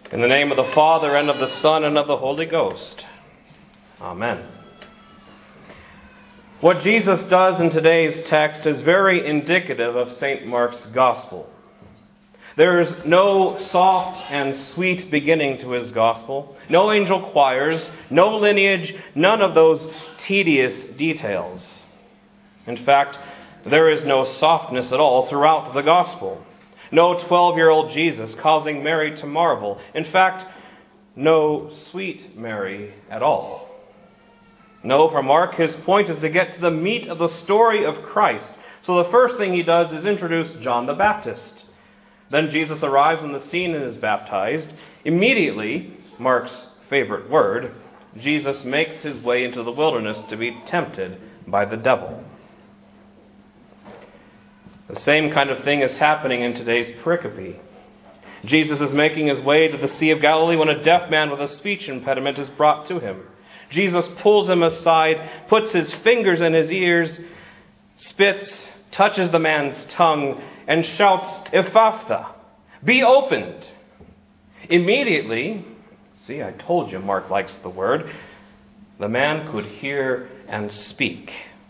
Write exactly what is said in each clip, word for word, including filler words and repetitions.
In the name of the Father, and of the Son, and of the Holy Ghost. Amen. What Jesus does in today's text is very indicative of Saint Mark's Gospel. There is no soft and sweet beginning to his Gospel, no angel choirs, no lineage, none of those tedious details. In fact, there is no softness at all throughout the Gospel. No twelve-year-old Jesus causing Mary to marvel. In fact, no sweet Mary at all. No, for Mark, his point is to get to the meat of the story of Christ. So the first thing he does is introduce John the Baptist. Then Jesus arrives on the scene and is baptized. Immediately, Mark's favorite word, Jesus makes his way into the wilderness to be tempted by the devil. The same kind of thing is happening in today's pericope. Jesus is making his way to the Sea of Galilee when a deaf man with a speech impediment is brought to him. Jesus pulls him aside, puts his fingers in his ears, spits, touches the man's tongue, and shouts, "Ephphatha, be opened." Immediately, see, I told you Mark likes the word, the man could hear and speak.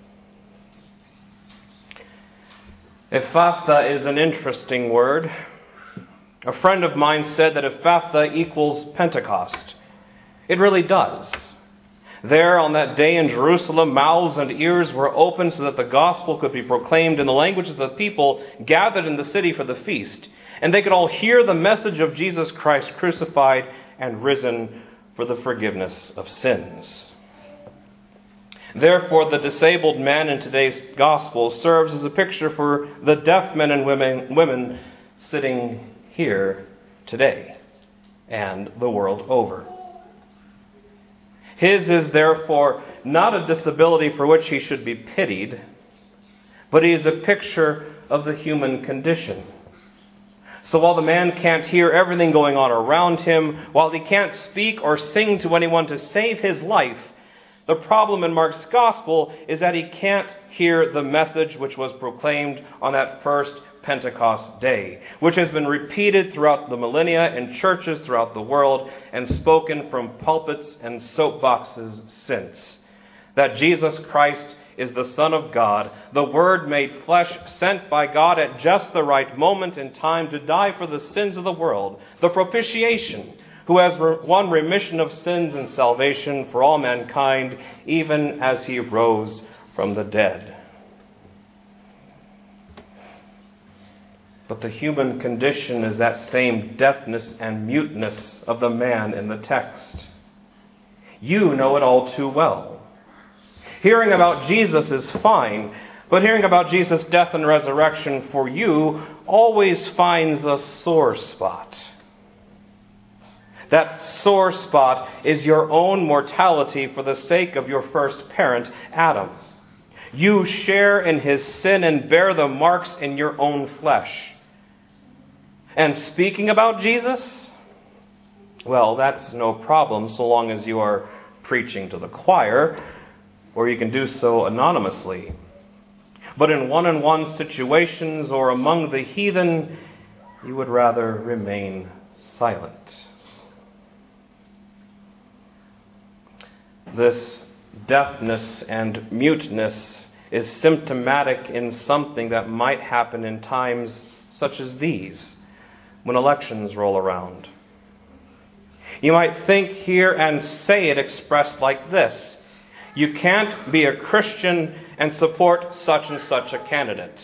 Ephphatha is an interesting word. A friend of mine said that Ephphatha equals Pentecost. It really does. There on that day in Jerusalem, mouths and ears were opened so that the gospel could be proclaimed in the language of the people gathered in the city for the feast. And they could all hear the message of Jesus Christ crucified and risen for the forgiveness of sins. Therefore, the disabled man in today's gospel serves as a picture for the deaf men and women, women sitting here today and the world over. His is therefore not a disability for which he should be pitied, but he is a picture of the human condition. So while the man can't hear everything going on around him, while he can't speak or sing to anyone to save his life, the problem in Mark's Gospel is that he can't hear the message which was proclaimed on that first Pentecost day, which has been repeated throughout the millennia in churches throughout the world and spoken from pulpits and soapboxes since. That Jesus Christ is the Son of God, the Word made flesh, sent by God at just the right moment in time to die for the sins of the world, the propitiation, who has won remission of sins and salvation for all mankind, even as he rose from the dead. But the human condition is that same deafness and muteness of the man in the text. You know it all too well. Hearing about Jesus is fine, but hearing about Jesus' death and resurrection for you always finds a sore spot. That sore spot is your own mortality for the sake of your first parent, Adam. You share in his sin and bear the marks in your own flesh. And speaking about Jesus, well, that's no problem so long as you are preaching to the choir, or you can do so anonymously. But in one-on-one situations or among the heathen, you would rather remain silent. This deafness and muteness is symptomatic in something that might happen in times such as these, when elections roll around. You might think, hear, and say it expressed like this: you can't be a Christian and support such and such a candidate.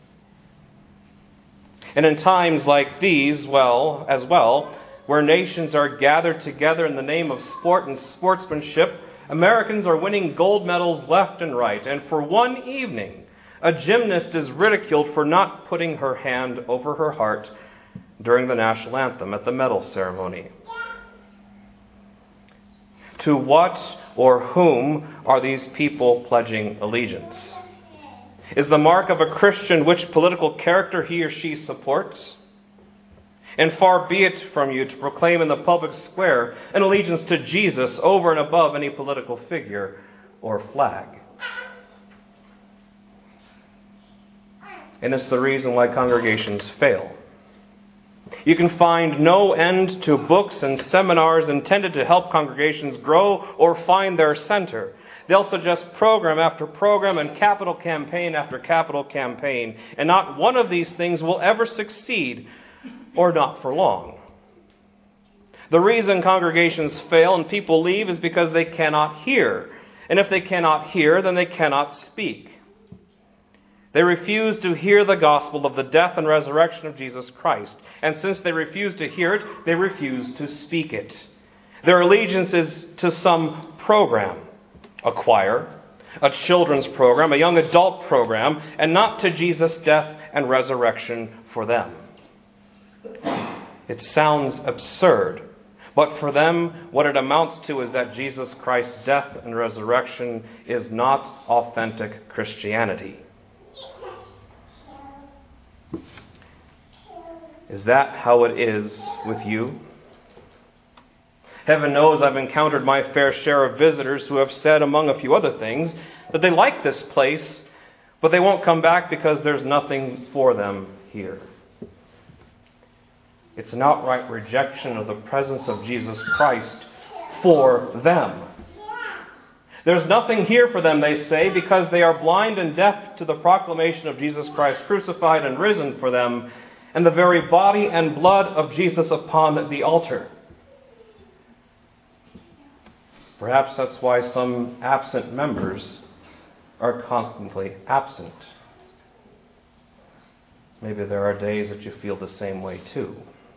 And in times like these, well, as well, where nations are gathered together in the name of sport and sportsmanship, Americans are winning gold medals left and right, and for one evening, a gymnast is ridiculed for not putting her hand over her heart during the national anthem at the medal ceremony. To what or whom are these people pledging allegiance? Is the mark of a Christian which political character he or she supports? And far be it from you to proclaim in the public square an allegiance to Jesus over and above any political figure or flag. And it's the reason why congregations fail. You can find no end to books and seminars intended to help congregations grow or find their center. They'll suggest program after program and capital campaign after capital campaign, and not one of these things will ever succeed, or not for long. The reason congregations fail and people leave is because they cannot hear. And if they cannot hear, then they cannot speak. They refuse to hear the gospel of the death and resurrection of Jesus Christ. And since they refuse to hear it, they refuse to speak it. Their allegiance is to some program, a choir, a children's program, a young adult program, and not to Jesus' death and resurrection for them. It sounds absurd, but for them, what it amounts to is that Jesus Christ's death and resurrection is not authentic Christianity. Is that how it is with you? Heaven knows I've encountered my fair share of visitors who have said, among a few other things, that they like this place, but they won't come back because there's nothing for them here. It's an outright rejection of the presence of Jesus Christ for them. There's nothing here for them, they say, because they are blind and deaf to the proclamation of Jesus Christ crucified and risen for them, and the very body and blood of Jesus upon the altar. Perhaps that's why some absent members are constantly absent. Maybe there are days that you feel the same way too.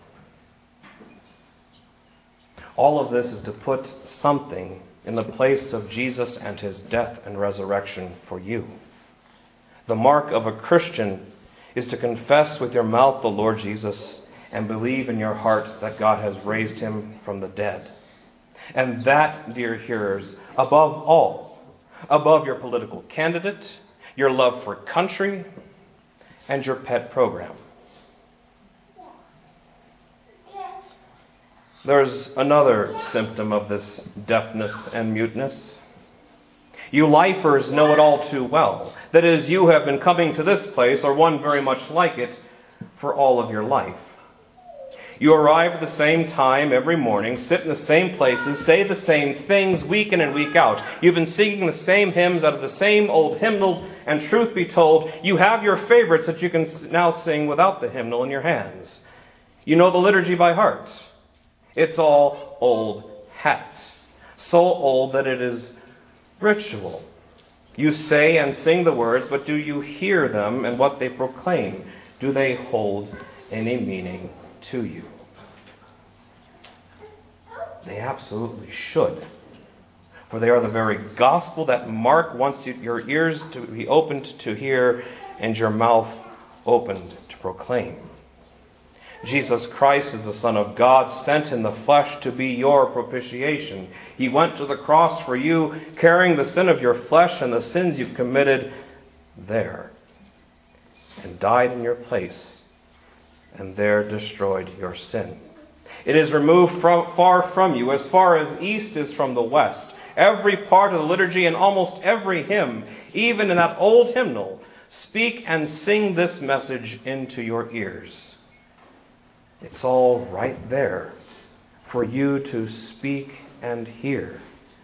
All of this is to put something in the place of Jesus and his death and resurrection for you. The mark of a Christian is to confess with your mouth the Lord Jesus and believe in your heart that God has raised him from the dead. And that, dear hearers, above all, above your political candidate, your love for country, and your pet program. There's another symptom of this deafness and muteness. You lifers know it all too well. That is, you have been coming to this place, or one very much like it, for all of your life. You arrive at the same time every morning, sit in the same places, say the same things week in and week out. You've been singing the same hymns out of the same old hymnal, and truth be told, you have your favorites that you can now sing without the hymnal in your hands. You know the liturgy by heart. It's all old hat. So old that it is ritual. You say and sing the words, but do you hear them and what they proclaim? Do they hold any meaning to you? They absolutely should. For they are the very gospel that Mark wants you, your ears to be opened to hear and your mouth opened to proclaim. Jesus Christ is the Son of God, sent in the flesh to be your propitiation. He went to the cross for you, carrying the sin of your flesh and the sins you've committed there, and died in your place, and there destroyed your sin. It is removed from, far from you, as far as east is from the west. Every part of the liturgy and almost every hymn, even in that old hymnal, speak and sing this message into your ears. It's all right there for you to speak and hear.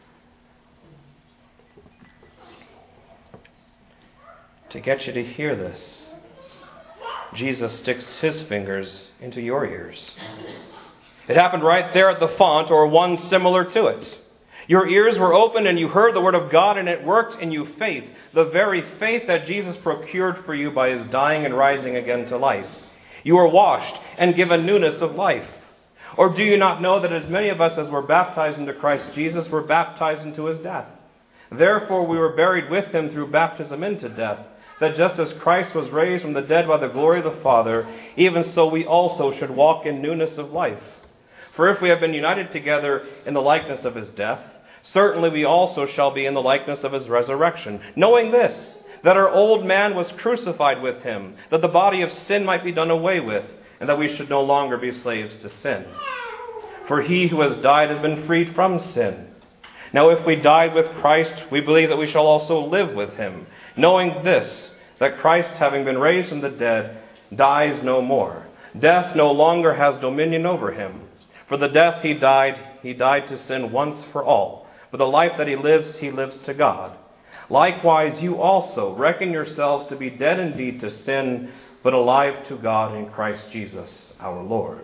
To get you to hear this, Jesus sticks his fingers into your ears. It happened right there at the font, or one similar to it. Your ears were opened and you heard the word of God, and it worked in you faith, the very faith that Jesus procured for you by his dying and rising again to life. You were washed and given newness of life. Or do you not know that as many of us as were baptized into Christ Jesus were baptized into his death? Therefore we were buried with him through baptism into death, that just as Christ was raised from the dead by the glory of the Father, even so we also should walk in newness of life. For if we have been united together in the likeness of his death, certainly we also shall be in the likeness of his resurrection, knowing this, that our old man was crucified with him, that the body of sin might be done away with, and that we should no longer be slaves to sin. For he who has died has been freed from sin. Now if we died with Christ, we believe that we shall also live with him, knowing this, that Christ, having been raised from the dead, dies no more. Death no longer has dominion over him. For the death he died, he died to sin once for all. For the life that he lives, he lives to God. Likewise, you also reckon yourselves to be dead indeed to sin, but alive to God in Christ Jesus our Lord.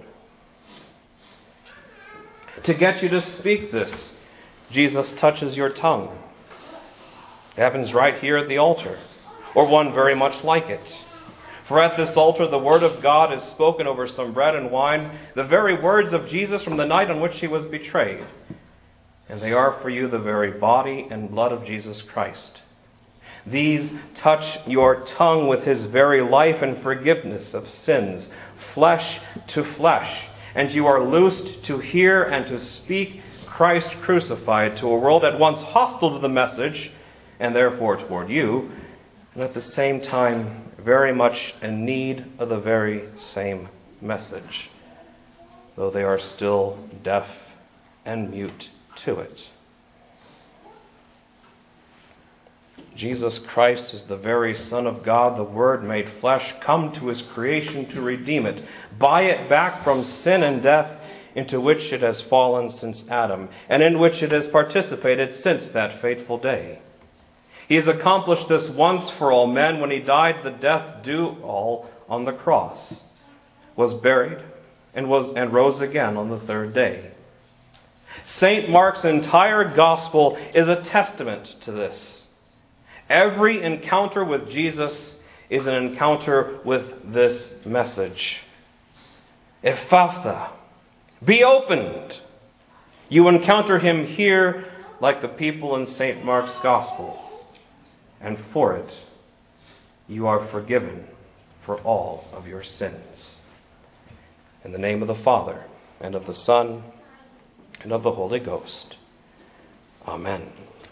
To get you to speak this, Jesus touches your tongue. It happens right here at the altar, or one very much like it. For at this altar the word of God is spoken over some bread and wine, the very words of Jesus from the night on which he was betrayed. And they are for you the very body and blood of Jesus Christ. These touch your tongue with his very life and forgiveness of sins, flesh to flesh, and you are loosed to hear and to speak Christ crucified to a world at once hostile to the message, and therefore toward you, and at the same time very much in need of the very same message, though they are still deaf and mute to it. Jesus Christ is the very Son of God, the Word made flesh, come to his creation to redeem it, buy it back from sin and death into which it has fallen since Adam, and in which it has participated since that fateful day. He has accomplished this once for all men when he died the death due all on the cross, was buried, and was and rose again on the third day. Saint Mark's entire gospel is a testament to this. Every encounter with Jesus is an encounter with this message. Ephphatha, be opened. You encounter him here like the people in Saint Mark's gospel. And for it, you are forgiven for all of your sins. In the name of the Father, and of the Son, and of the Holy Ghost. Amen.